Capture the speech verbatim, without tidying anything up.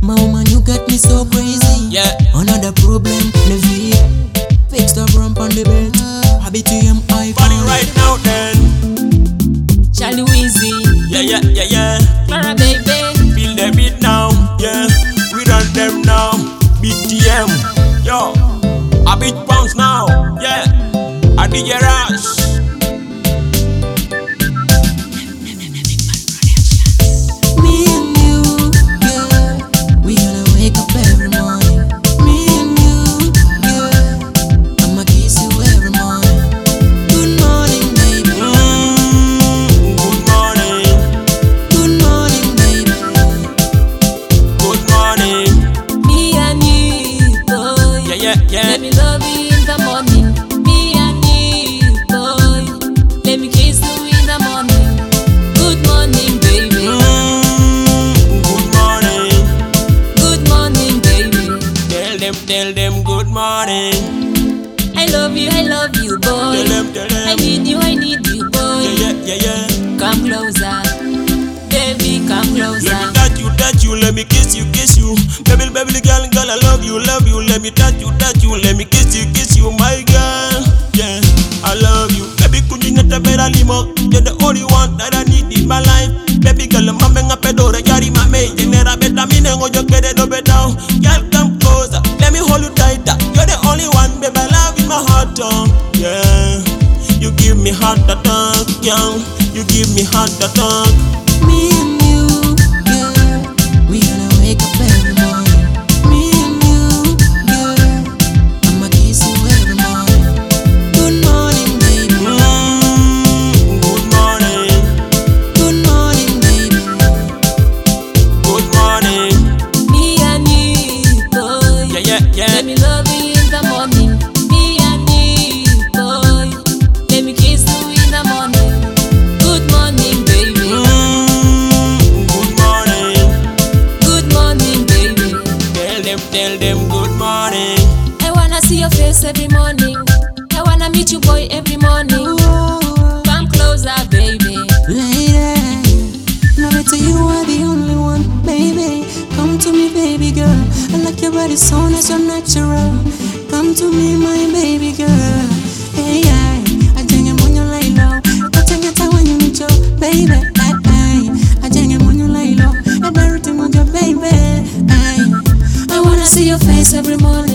My woman, you got me so crazy. Yeah. Another problem, Levi. Fix the rump on the bed. Habit to him, I Funny right now then. Charlie Weezy, Yeah, yeah, yeah, yeah. Clara baby, Feel the beat now. Yeah. We run them now. B T M. Yo. A beat bounce now. Yeah. A D J Rush. Me and you, girl, we gonna wake up every morning. Me and you, girl, I'ma kiss you every morning. Good morning, baby. Mm, good morning. Good morning, baby. Good morning. me and you, boy. Yeah, yeah, yeah. Let me love you in the morning. Me and you, boy. Let me kiss you in the morning. Good morning, baby. Mm, good morning. Good morning, baby. Tell them, tell them good morning. I love you, I love you, Tell boy. them, tell I them. need you, I need you, boy. Yeah, yeah, yeah, yeah. Come closer, baby, come Let closer. me touch you, touch you, let me kiss you, kiss you. Baby, baby, girl, girl, I love you, love you. Let me touch you, touch you, let me kiss you, kiss you, my girl. Yeah, I love you. Baby, could you not better limo? You're the only one that I need in my life. Baby, girl, I'm a pedora, yari mame. Genera beta, me nengo yo kere do beta. Girl, come closer, let me hold you tighter. You're the only one, baby, I love in my heart, oh. Yeah, you give me heart attack, yeah. You give me heart attack. Me and you, girl, we gonna wake up every morning. Me and you, girl, I'ma kiss you every morning. Good morning, baby. Mm, good morning. Good morning, baby. Good morning. Me and you, boy. Yeah, yeah, Let yeah. me love you in the morning. Me and you, boy. Let me kiss you in the morning. Good morning, baby. Mm, good morning. Good morning, baby. Tell them, tell them good morning. I wanna see your face every morning. I wanna meet you, boy, every morning. Oh, Come closer, baby. lady, now better you are the only one, baby. Come to me, baby girl. I like your body so nice, so natural. Come to me, my baby girl. Hey, I, I think I'm on your lay low. I think it's when you need your baby. I, I, I think I'm on your lay low. I better to move your baby. I, I wanna see your face every morning.